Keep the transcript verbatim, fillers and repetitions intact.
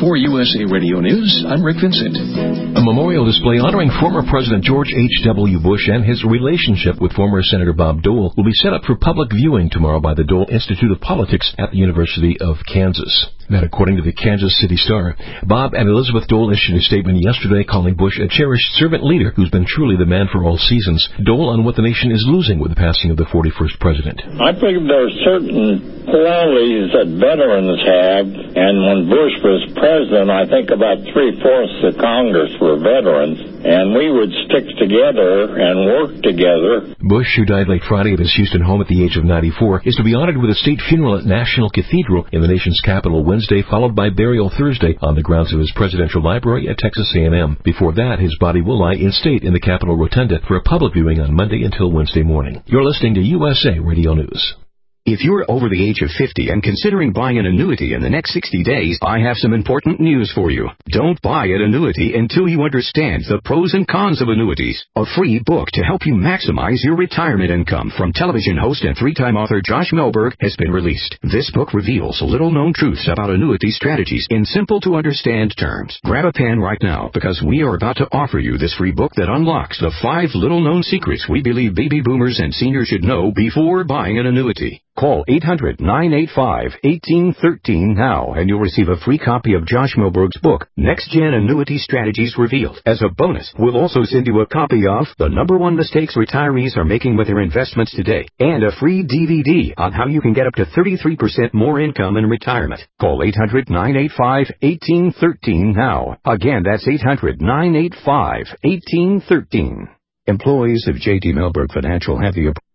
For U S A Radio News, I'm Rick Vincent. A memorial display honoring former President George H W. Bush and his relationship with former Senator Bob Dole will be set up for public viewing tomorrow by the Dole Institute of Politics at the University of Kansas. That according to the Kansas City Star. Bob and Elizabeth Dole issued a statement yesterday calling Bush a cherished servant leader who's been truly the man for all seasons. Dole on what the nation is losing with the passing of the forty-first president. I think there are certain qualities that veterans have, and when Bush was president, I think about three-fourths of Congress were veterans, and we would stick together and work together. Bush, who died late Friday at his Houston home at the age of ninety-four, is to be honored with a state funeral at National Cathedral in the nation's capital Wednesday, followed by burial Thursday on the grounds of his presidential library at Texas A and M. Before that, his body will lie in state in the Capitol Rotunda for a public viewing on Monday until Wednesday morning. You're listening to U S A Radio News. If you're over the age of fifty and considering buying an annuity in the next sixty days, I have some important news for you. Don't buy an annuity until you understand the pros and cons of annuities. A free book to help you maximize your retirement income from television host and three-time author Josh Melberg has been released. This book reveals little-known truths about annuity strategies in simple-to-understand terms. Grab a pen right now because we are about to offer you this free book that unlocks the five little-known secrets we believe baby boomers and seniors should know before buying an annuity. Call eight hundred, nine eight five, one eight one three now and you'll receive a free copy of Josh Melberg's book, Next Gen Annuity Strategies Revealed. As a bonus, we'll also send you a copy of The Number One Mistakes Retirees Are Making with Their Investments Today and a free D V D on how you can get up to thirty-three percent more income in retirement. Call eight hundred, nine eight five, one eight one three now. Again, that's eight hundred, nine eight five, one eight one three. Employees of J D Melberg Financial have the